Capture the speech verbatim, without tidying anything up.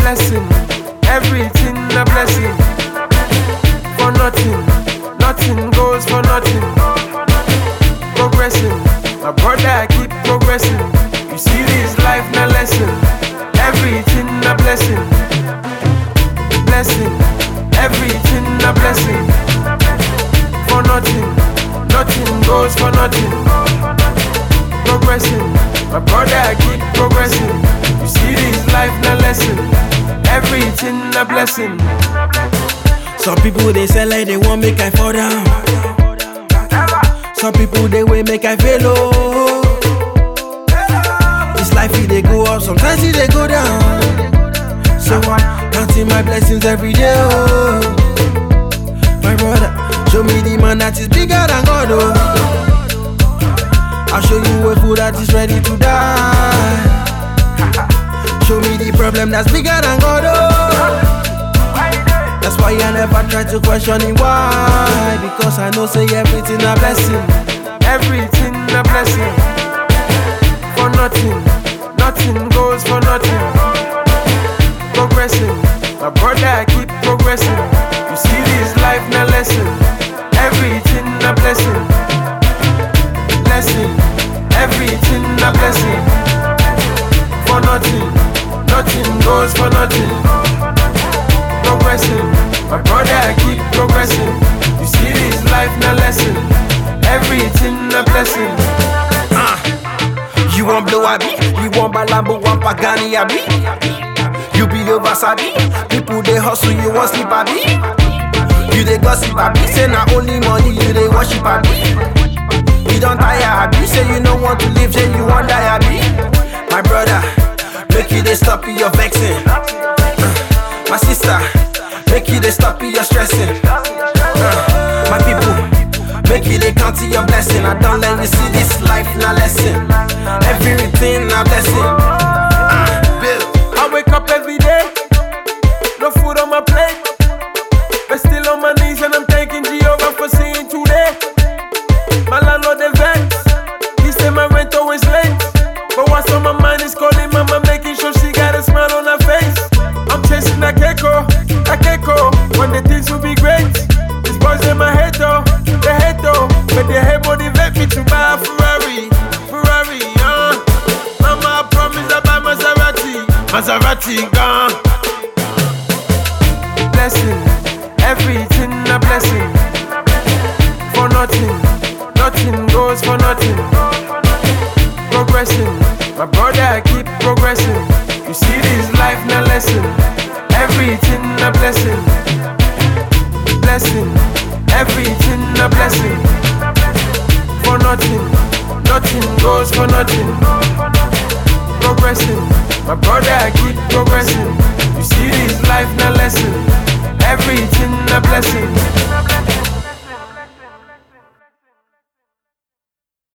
blessing, everything a blessing. For nothing, nothing goes for nothing. Progressing, my brother I keep progressing. You see this life na lesson, everything a blessing. Blessing, everything a blessing. For nothing, nothing goes for nothing. Progressing, my brother I keep progressing. You see this life na lesson, everything a blessing. Some people they say like they want make I fall down. Some people they way make I fail low. This life it they go up, sometimes it they go down. So I'm counting my blessings every day. Oh, my brother, show me the man that is bigger than God. Oh, I'll show you a fool that is ready to die. Show me the problem that's bigger than God. Oh, that's why I never try to question him why. Because I know say everything a blessing, everything a blessing. For nothing, nothing goes for nothing. Progressing, my brother I keep progressing. You see this life na lesson, everything a blessing. Blessing, everything a blessing. For nothing, nothing goes for nothing. Progressing, my brother I keep progressing. You see this life na lesson, everything a blessing. uh, You want blow abi? You want Balambo, want Pagani abi? You be over sabi? People they hustle, you want sleep abi? You they gossip abi? Say na only money you they worship abi? You don't tire abi? Say you don't want to live, say you want die abi? My brother, make you they stop your vexing. uh, My sister, make you they stop your stressing. uh, My people, make you they count your blessing. I don't let you see this life na lesson, everything na blessing. uh, I wake up every day, no food on my plate, but still on my knees and I'm thanking Jehovah for seeing today. My landlord the vex, he say my rent always late, but what's on my mind is calling mama, making sure she got a smile on her face. I'm chasing that keko, that keko, when the things will be great. These boys in my head though, they hate though, but they hate motivate me to buy a Ferrari, Ferrari, uh. Mama, I promise I buy Maserati, Maserati gone. Blessing, everything a blessing. For nothing, nothing goes for nothing. Progressing, my brother I keep progressing. You see this life na lesson, everything a blessing. Blessing, everything a blessing. For nothing, nothing goes for nothing. Progressing, my brother I keep progressing. You see this life na lesson, everything a blessing.